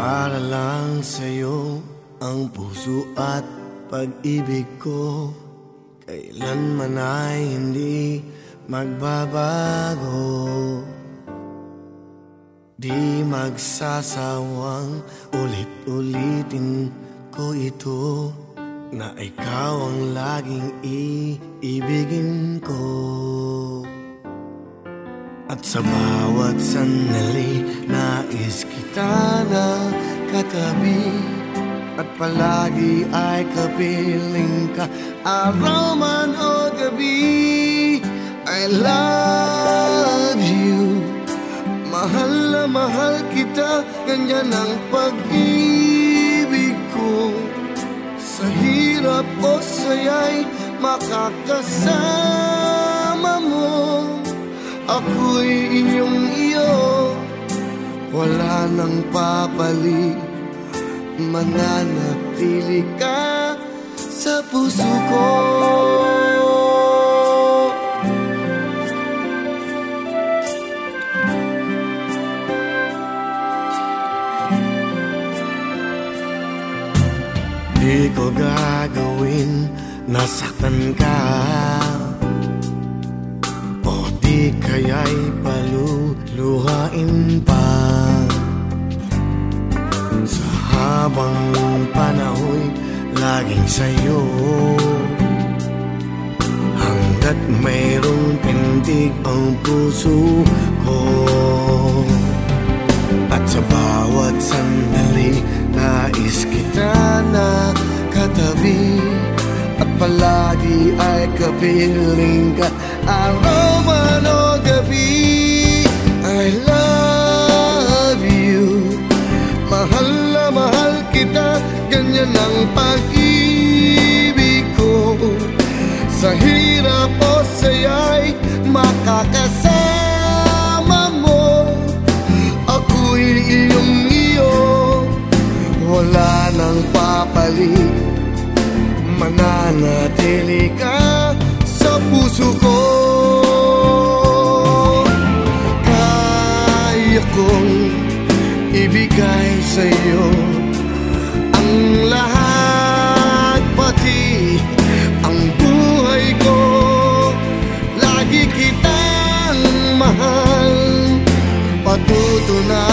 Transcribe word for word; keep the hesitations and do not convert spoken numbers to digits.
Para lang sa'yo ang puso at pag-ibig ko, kailanman ay hindi magbabago. Di magsasawang ulit-ulitin ko ito, na ikaw ang laging iibigin ko. At sa bawat sandali, nais kita na katabi, at palagi ay kapiling ka, araw man o gabi. I love you, mahal na mahal kita, ganyan ang pag-ibig ko. Sa hirap o saya'y makakasama mo, ako'y iyong iyo, wala nang papalit, mananatili ka sa puso ko. Di ko gagawin nasaktan ka, o di kaya'y paluluhain pa. Sa habang panahon laging sa'yo, hanggat mayroong pintig ang puso ko. At sa bawat sandali, nais kita na katabi, at palagi ay kapiling ka, araw man o gabi. I love you, mahal na mahal kita, ganyan ang pag-ibig ko. Sa hirap o saya'y makakasama mo, ako'y iyong iyo, wala nang papalit, mananatili ka sa puso ko. Kaya kong ibigay sa'yo ang lahat, pati ang buhay ko. Lagi kitang mahal, patutunay